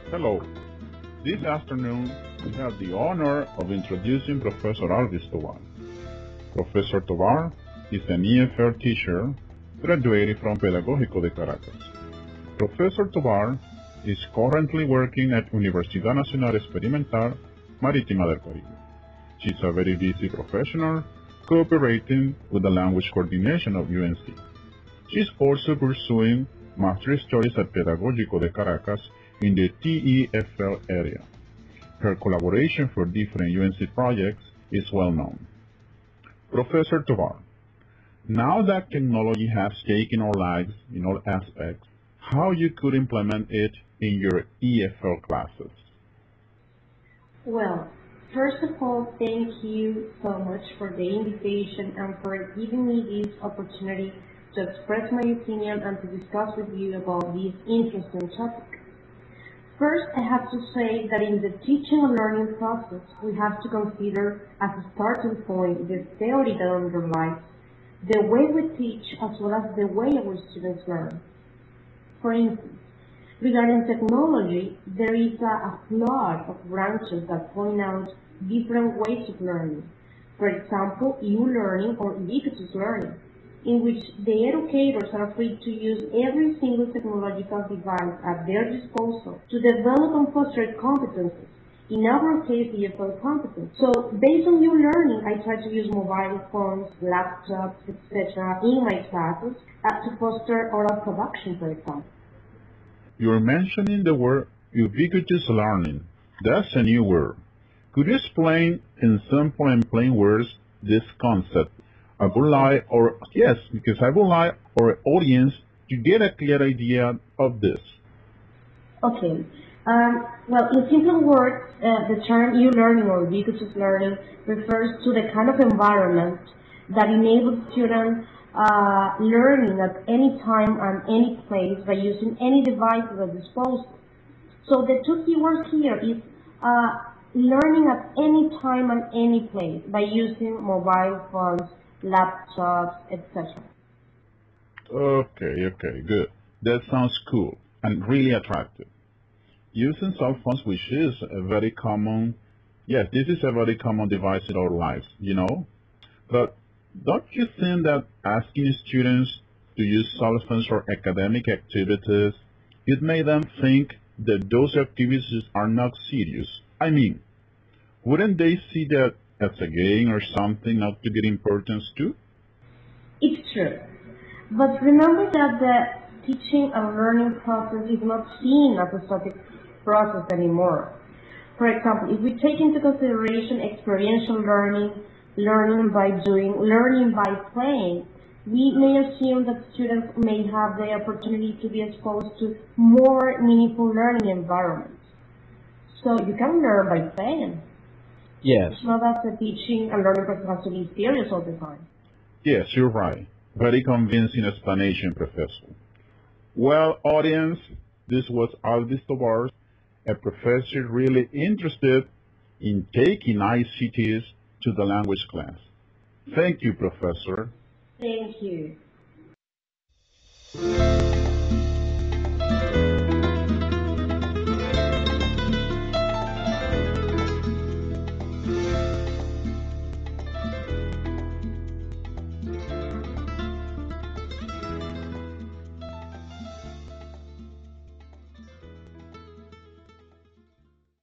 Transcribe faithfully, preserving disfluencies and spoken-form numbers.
Hello. This afternoon, we have the honor of introducing Professor Alvis Tovar. Professor Tovar is an E F L teacher graduated from Pedagógico de Caracas. Professor Tovar is currently working at Universidad Nacional Experimental Marítima del Caribe. She's a very busy professional, cooperating with the language coordination of U N C. She's also pursuing master's studies at Pedagógico de Caracas in the T E F L area. Her collaboration for different U N C projects is well known. Professor Tovar, now that technology has taken our lives in all aspects, how you could implement it in your E F L classes? Well, first of all, thank you so much for the invitation and for giving me this opportunity to express my opinion and to discuss with you about this interesting topic. First, I have to say that in the teaching and learning process, we have to consider as a starting point the theory that underlies the way we teach as well as the way our students learn. For instance, regarding technology, there is a, a flood of branches that point out different ways of learning. For example, e-learning or ubiquitous learning, in which the educators are free to use every single technological device at their disposal to develop and foster competencies, in our case, E F L competence. So, based on e-learning, I try to use mobile phones, laptops, et cetera in my classes uh, to foster oral production, for example. You're mentioning the word ubiquitous learning. That's a new word. Could you explain in simple and plain words this concept? I would like, or yes, because I would like our audience to get a clear idea of this. Okay. Um, well, in simple words, uh, the term e-learning or ubiquitous learning refers to the kind of environment that enables students uh, learning at any time and any place by using any device at their disposal. So the two keywords here is uh, learning at any time and any place by using mobile phones, laptops, et cetera. Okay, okay, good. That sounds cool and really attractive. Using cell phones, which is a very common, yes, this is a very common device in our lives, you know? But don't you think that asking students to use cell phones for academic activities, it made them think that those activities are not serious? I mean, wouldn't they see that as a game or something not to get importance to? It's true. But remember that the teaching and learning process is not seen as a static process anymore. For example, if we take into consideration experiential learning, learning by doing, learning by playing, we may assume that students may have the opportunity to be exposed to more meaningful learning environments. So you can learn by playing. Yes. It's not that the teaching and learning process has to be serious all the time. Yes, you're right. Very convincing explanation, Professor. Well, audience, this was Alvis Tovar, a professor really interested in taking I C Ts to the language class. Thank you, Professor. Thank you.